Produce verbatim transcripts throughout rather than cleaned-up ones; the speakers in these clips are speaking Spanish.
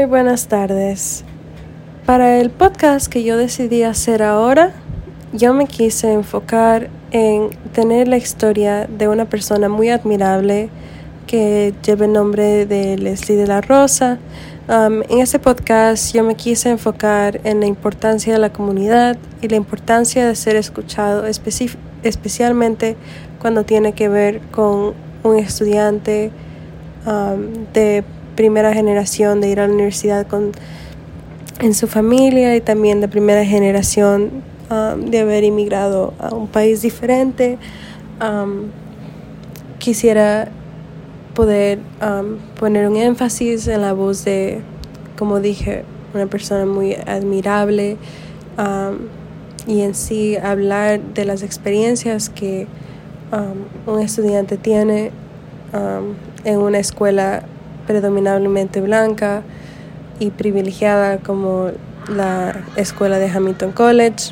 Muy buenas tardes. Para el podcast que yo decidí hacer ahora, yo me quise enfocar en tener la historia de una persona muy admirable que lleva el nombre de Leslie de la Rosa. Um, en este podcast yo me quise enfocar en la importancia de la comunidad y la importancia de ser escuchado, especi- especialmente cuando tiene que ver con un estudiante um, de primera generación, de ir a la universidad con, en su familia, y también de primera generación um, de haber inmigrado a un país diferente. Um, quisiera poder um, poner un énfasis en la voz de, como dije, una persona muy admirable, um, y en sí hablar de las experiencias que um, un estudiante tiene um, en una escuela predominantemente blanca y privilegiada como la escuela de Hamilton College.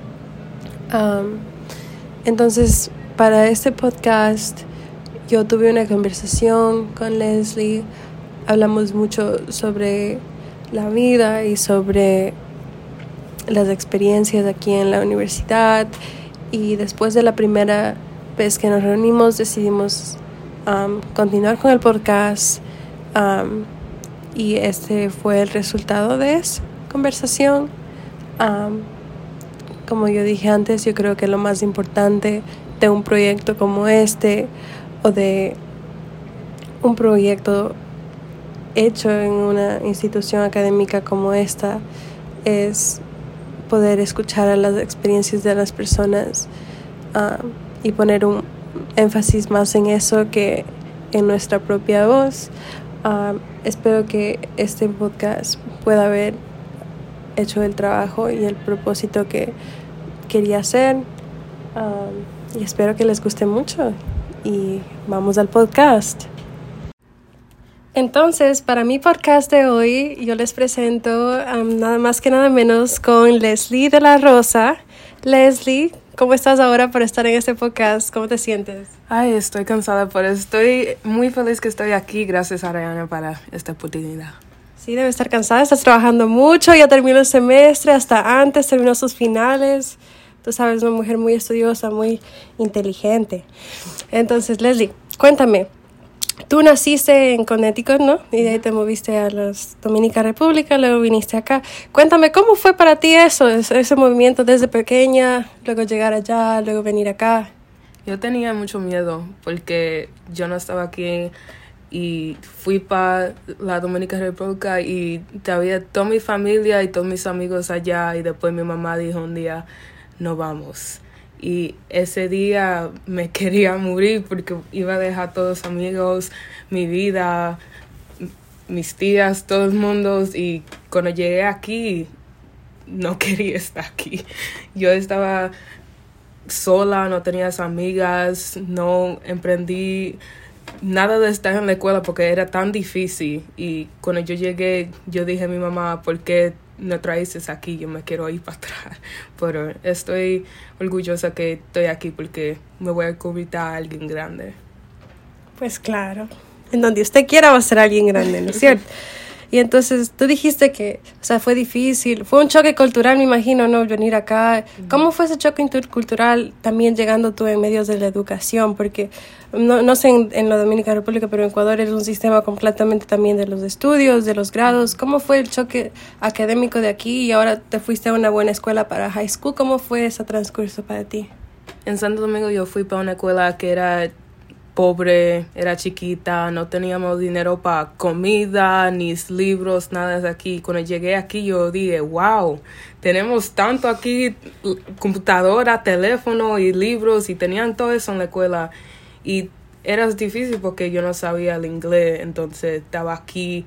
Um, entonces, para este podcast yo tuve una conversación con Leslie. Hablamos mucho sobre la vida y sobre las experiencias aquí en la universidad, y después de la primera vez que nos reunimos decidimos um, continuar con el podcast, um, y este fue el resultado de esa conversación. Um, como yo dije antes, yo creo que lo más importante de un proyecto como este, o de un proyecto hecho en una institución académica como esta, es poder escuchar a las experiencias de las personas uh, y poner un énfasis más en eso que en nuestra propia voz. Uh, espero que este podcast pueda haber hecho el trabajo y el propósito que quería hacer, um, y espero que les guste mucho. Y vamos al podcast. Entonces, para mi podcast de hoy, yo les presento um, nada más que nada menos con Leslie de la Rosa. Leslie, ¿cómo estás ahora por estar en este podcast? ¿Cómo te sientes? Ay, estoy cansada, pero estoy muy feliz que estoy aquí. Gracias a Ariana para esta oportunidad. Sí, debe estar cansada. Estás trabajando mucho. Ya terminó el semestre, hasta antes terminó sus finales. Tú sabes, una mujer muy estudiosa, muy inteligente. Entonces, Leslie, cuéntame. Tú naciste en Connecticut, ¿no? Y de ahí te moviste a la Dominica República, luego viniste acá. Cuéntame, ¿cómo fue para ti eso, ese movimiento desde pequeña, luego llegar allá, luego venir acá? Yo tenía mucho miedo porque yo no estaba aquí y fui para la Dominica República y todavía toda mi familia y todos mis amigos allá, y después mi mamá dijo un día, no vamos. Y ese día me quería morir porque iba a dejar a todos los amigos, mi vida, mis tías, todo el mundo. Y cuando llegué aquí, no quería estar aquí. Yo estaba sola, no tenía amigas, no emprendí nada de estar en la escuela porque era tan difícil. Y cuando yo llegué, yo dije a mi mamá, ¿por qué no traes aquí? Yo me quiero ir para atrás. Pero estoy orgullosa que estoy aquí porque me voy a convertir a alguien grande. Pues claro, en donde usted quiera va a ser alguien grande, ¿no es cierto? Y entonces tú dijiste que, o sea, fue difícil, fue un choque cultural, me imagino, ¿no? Venir acá. ¿Cómo fue ese choque cultural también llegando tú en medios de la educación? Porque no, no sé en, en la Dominicana República, pero en Ecuador es un sistema completamente también de los estudios, de los grados. ¿Cómo fue el choque académico de aquí y ahora te fuiste a una buena escuela para high school? ¿Cómo fue ese transcurso para ti? En Santo Domingo yo fui para una escuela que era pobre, era chiquita, no teníamos dinero para comida, ni libros, nada de aquí. Cuando llegué aquí yo dije, wow, tenemos tanto aquí, computadora, teléfono y libros, y tenían todo eso en la escuela. Y era difícil porque yo no sabía el inglés, entonces estaba aquí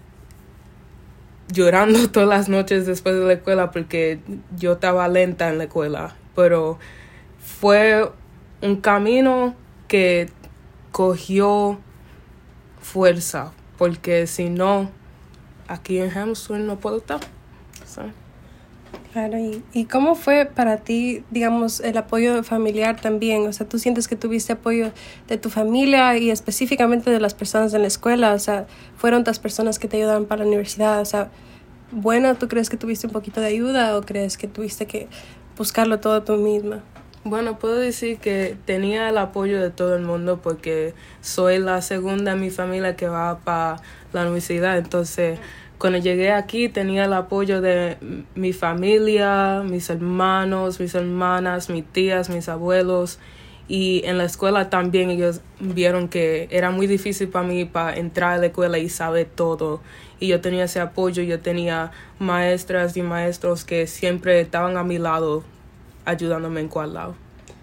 llorando todas las noches después de la escuela porque yo estaba lenta en la escuela. Pero fue un camino que cogió fuerza, porque si no, aquí en Hamilton no puedo estar. ¿Sí? Claro, y, ¿y cómo fue para ti, digamos, el apoyo familiar también? O sea, ¿tú sientes que tuviste apoyo de tu familia y específicamente de las personas en la escuela? O sea, ¿fueron las personas que te ayudaron para la universidad? O sea, bueno, ¿tú crees que tuviste un poquito de ayuda o crees que tuviste que buscarlo todo tú misma? Bueno, puedo decir que tenía el apoyo de todo el mundo porque soy la segunda en mi familia que va para la universidad. Entonces, cuando llegué aquí tenía el apoyo de mi familia, mis hermanos, mis hermanas, mis tías, mis abuelos. Y en la escuela también ellos vieron que era muy difícil para mí para entrar a la escuela y saber todo. Y yo tenía ese apoyo, yo tenía maestras y maestros que siempre estaban a mi lado ayudándome en cual lado.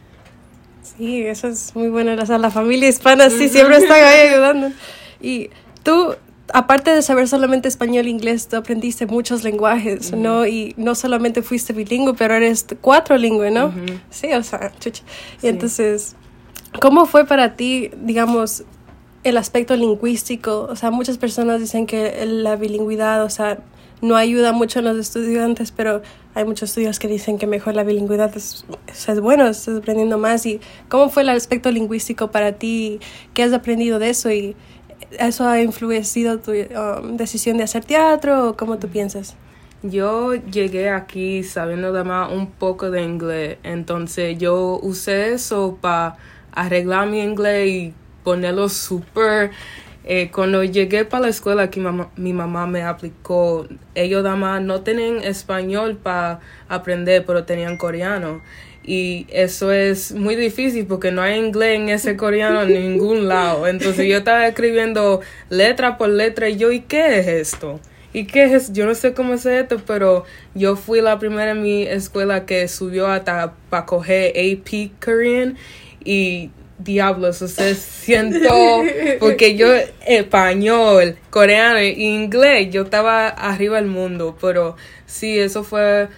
Sí, eso es muy bueno. O sea, la familia hispana sí siempre están ahí ayudando. Y tú, aparte de saber solamente español e inglés, tú aprendiste muchos lenguajes, uh-huh. ¿no? Y no solamente fuiste bilingüe, pero eres cuatrilingüe, ¿no? Uh-huh. Sí, o sea, chucha. Sí. Y entonces, ¿cómo fue para ti, digamos, el aspecto lingüístico? O sea, muchas personas dicen que la bilingüidad, o sea, no ayuda mucho a los estudiantes, pero hay muchos estudios que dicen que mejor la bilingüidad es, es bueno, estás aprendiendo más. ¿Y cómo fue el aspecto lingüístico para ti? ¿Qué has aprendido de eso? ¿Y eso ha influenciado tu um, decisión de hacer teatro o cómo tú piensas? Yo llegué aquí sabiendo además un poco de inglés, entonces yo usé eso para arreglar mi inglés y ponerlo súper. Eh, cuando llegué para la escuela aquí mamá, mi mamá me aplicó, ellos además no tenían español para aprender, pero tenían coreano. Y eso es muy difícil porque no hay inglés en ese coreano en ningún lado. Entonces yo estaba escribiendo letra por letra y yo, ¿y qué es esto? ¿Y qué es? Yo no sé cómo es esto, pero yo fui la primera en mi escuela que subió hasta para coger A P Korean y diablos, o sea, siento, porque yo español, coreano e inglés, yo estaba arriba del mundo, pero sí, eso fue,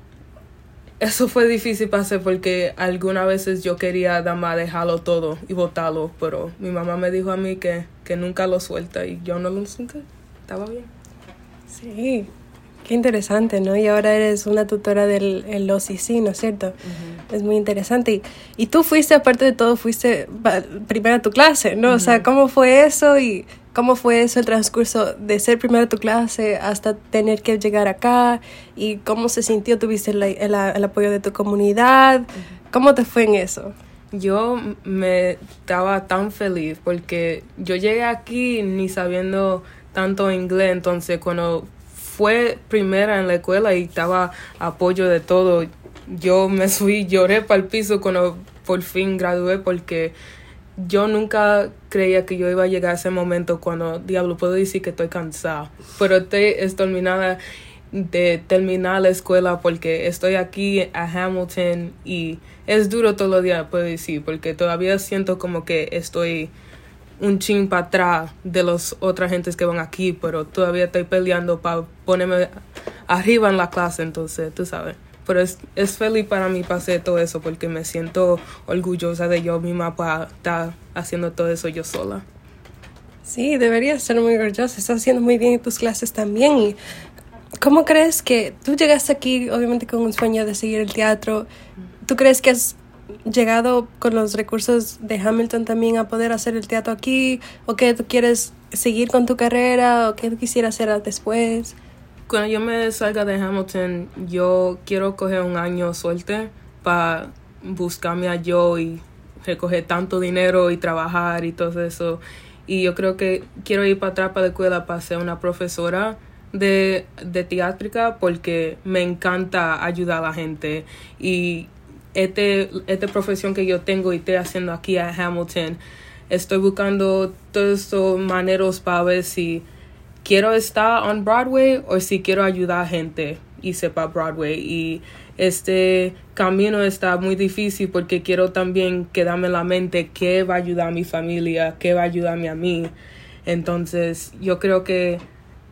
eso fue difícil para hacer porque algunas veces yo quería nada más dejarlo todo y botarlo, pero mi mamá me dijo a mí que, que nunca lo suelta y yo no lo suelté, estaba bien. Sí, qué interesante, ¿no? Y ahora eres una tutora del el O C C, ¿no es cierto? Uh-huh. Es muy interesante. Y, y tú fuiste, aparte de todo, fuiste primero a tu clase, ¿no? Uh-huh. O sea, ¿cómo fue eso? Y ¿cómo fue eso el transcurso de ser primero a tu clase hasta tener que llegar acá? ¿Y cómo se sintió? ¿Tuviste el, el, el apoyo de tu comunidad? Uh-huh. ¿Cómo te fue en eso? Yo me estaba tan feliz porque yo llegué aquí ni sabiendo tanto inglés, entonces cuando fue primera en la escuela y estaba apoyo de todo, yo me subí, lloré para el piso cuando por fin gradué porque yo nunca creía que yo iba a llegar a ese momento cuando, diablo, puedo decir que estoy cansada, pero estoy exterminada de terminar la escuela porque estoy aquí a Hamilton y es duro todos los días, puedo decir, porque todavía siento como que estoy un chin para atrás de las otras gentes que van aquí, pero todavía estoy peleando para ponerme arriba en la clase, entonces, tú sabes. Pero es, es feliz para mí pasar todo eso porque me siento orgullosa de yo misma para estar haciendo todo eso yo sola. Sí, deberías ser muy orgullosa. Estás haciendo muy bien en tus clases también. ¿Y cómo crees que tú llegaste aquí, obviamente con un sueño de seguir el teatro? ¿Tú crees que has llegado con los recursos de Hamilton también a poder hacer el teatro aquí? ¿O que tú quieres seguir con tu carrera? ¿O qué tú quisieras hacer después? Cuando yo me salga de Hamilton, yo quiero coger un año suerte para buscarme a yo y recoger tanto dinero y trabajar y todo eso. Y yo creo que quiero ir para atrás para la escuela para ser una profesora de, de teátrica porque me encanta ayudar a la gente. Y este, esta profesión que yo tengo y estoy haciendo aquí a Hamilton, estoy buscando todos estos maneras para ver si quiero estar on Broadway o si quiero ayudar a gente y sepa Broadway. Y este camino está muy difícil porque quiero también quedarme en la mente qué va a ayudar a mi familia, qué va a ayudarme a mí. Entonces yo creo que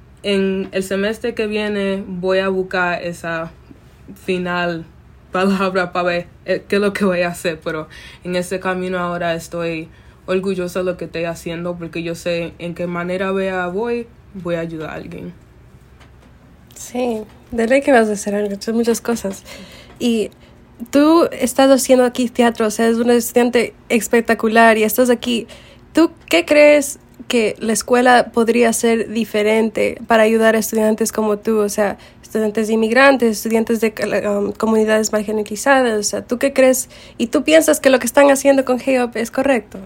en el semestre que viene voy a buscar esa final palabra para ver qué es lo que voy a hacer, pero en ese camino ahora estoy orgullosa de lo que estoy haciendo porque yo sé en qué manera vea voy, voy a ayudar a alguien. Sí, De ley que vas a hacer algo, son muchas cosas. Y tú estás haciendo aquí teatro, o sea, es una estudiante espectacular y estás aquí. ¿Tú qué crees que la escuela podría ser diferente para ayudar a estudiantes como tú? O sea, estudiantes inmigrantes, estudiantes de um, comunidades marginalizadas. O sea, ¿tú qué crees? ¿Y tú piensas que lo que están haciendo con G-Up es correcto?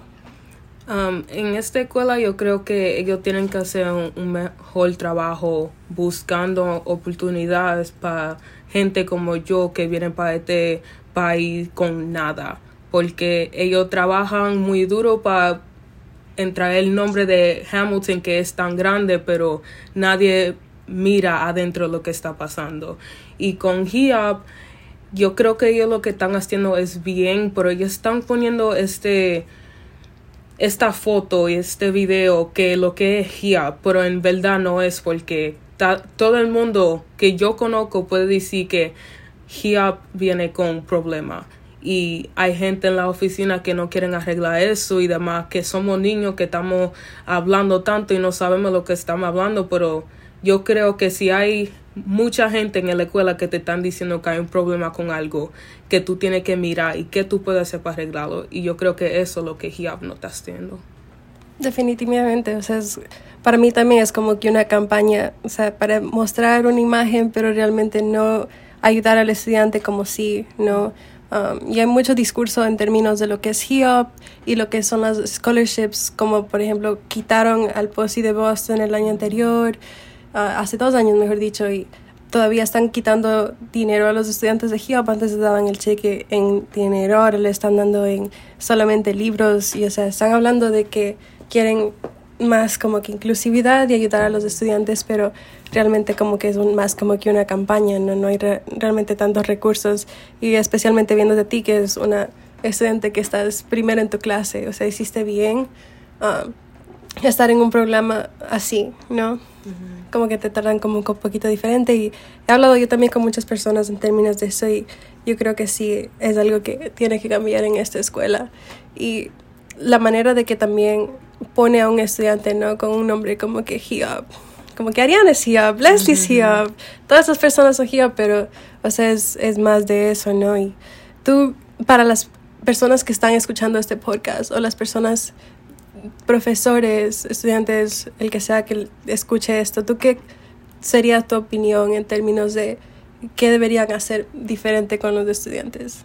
Um, en esta escuela yo creo que ellos tienen que hacer un, un mejor trabajo buscando oportunidades para gente como yo que vienen para este país con nada, porque ellos trabajan muy duro para entrar el nombre de Hamilton, que es tan grande, pero nadie mira adentro lo que está pasando. Y con G-Up yo creo que ellos lo que están haciendo es bien, pero ellos están poniendo este esta foto y este video que lo que es G-Up, pero en verdad no es, porque ta, todo el mundo que yo conozco puede decir que G-Up viene con problemas. Y hay gente en la oficina que no quieren arreglar eso y demás, que somos niños que estamos hablando tanto y no sabemos lo que estamos hablando, pero yo creo que si hay mucha gente en la escuela que te están diciendo que hay un problema con algo, que tú tienes que mirar y qué tú puedes hacer para arreglarlo. Y yo creo que eso es lo que G-Up no está haciendo. Definitivamente, o sea, es, para mí también es como que una campaña, o sea, para mostrar una imagen, pero realmente no ayudar al estudiante como si, ¿no? Um, y hay mucho discurso en términos de lo que es G-Up y lo que son las scholarships, como por ejemplo quitaron al P O S I de Boston el año anterior, uh, hace dos años mejor dicho, y todavía están quitando dinero a los estudiantes de G-Up. Antes les daban el cheque en dinero, ahora le están dando en solamente libros, y o sea, están hablando de que quieren más como que inclusividad y ayudar a los estudiantes, pero realmente como que es un, más como que una campaña, no, no hay re, realmente tantos recursos, y especialmente viendo de ti que es una estudiante que estás primero en tu clase, o sea, hiciste bien uh, estar en un programa así, ¿no? Uh-huh. Como que te tratan como un poquito diferente, y he hablado yo también con muchas personas en términos de eso, y yo creo que sí es algo que tiene que cambiar en esta escuela, y la manera de que también pone a un estudiante, ¿no? Con un nombre como que G-Up, como que Ariana es G-Up, Leslie es G-Up, todas esas personas son G-Up, pero, o sea, es, es más de eso, ¿no? Y tú, para las personas que están escuchando este podcast, o las personas, profesores, estudiantes, el que sea que escuche esto, ¿tú qué sería tu opinión en términos de qué deberían hacer diferente con los estudiantes?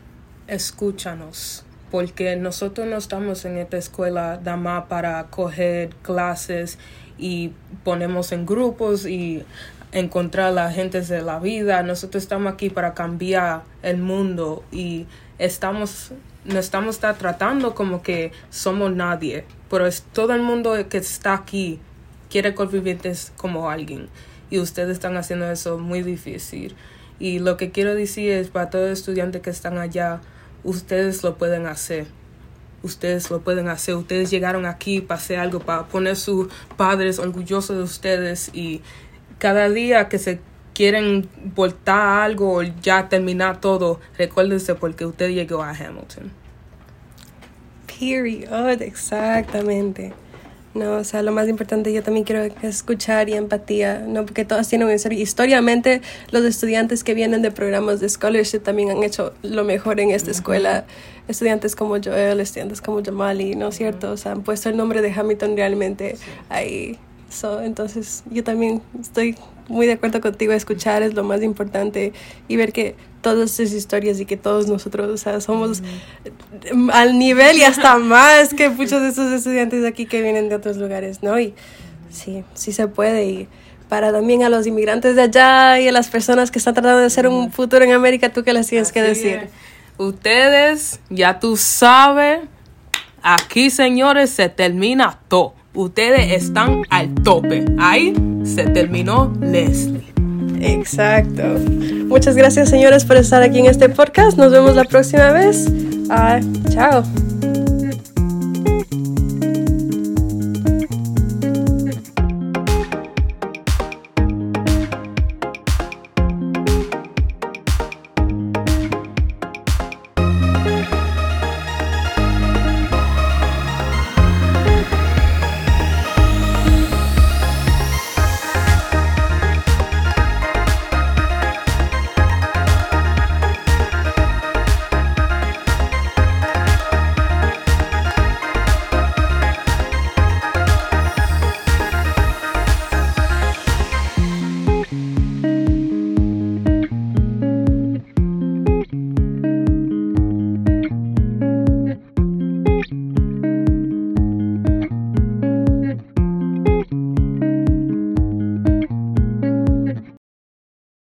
Escúchanos. Porque nosotros no estamos en esta escuela nada más para coger clases y ponemos en grupos y encontrar a la gente de la vida. Nosotros estamos aquí para cambiar el mundo, y estamos, no estamos tratando como que somos nadie, pero es todo el mundo que está aquí quiere convivir como alguien, y ustedes están haciendo eso muy difícil. Y lo que quiero decir es para todos los estudiantes que están allá, ustedes lo pueden hacer. Ustedes lo pueden hacer. Ustedes llegaron aquí para hacer algo, para poner a sus padres orgullosos de ustedes. Y cada día que se quieren voltar algo o ya terminar todo, recuérdense porque usted llegó a Hamilton. Period, exactamente. No, o sea, lo más importante yo también quiero escuchar y empatía, ¿no? Porque todos tienen una historia. Históricamente, los estudiantes que vienen de programas de scholarship también han hecho lo mejor en esta uh-huh. escuela. Estudiantes como Joel, estudiantes como Jamali, ¿no es cierto? O sea, han puesto el nombre de Hamilton realmente sí. ahí. So, entonces, yo también estoy muy de acuerdo contigo. Escuchar es lo más importante, y ver que todas esas historias y que todos nosotros, o sea, somos uh-huh. al nivel y hasta más que muchos de esos estudiantes aquí que vienen de otros lugares, ¿no? Y sí, sí se puede. Y para también a los inmigrantes de allá y a las personas que están tratando de hacer un futuro en América, ¿tú qué les tienes Así que decir? Es. Ustedes, ya tú sabes, aquí, señores, se termina todo. Ustedes están al tope. Ahí se terminó Leslie. Exacto. Muchas gracias, señores, por estar aquí en este podcast. Nos vemos la próxima vez. Uh, chao.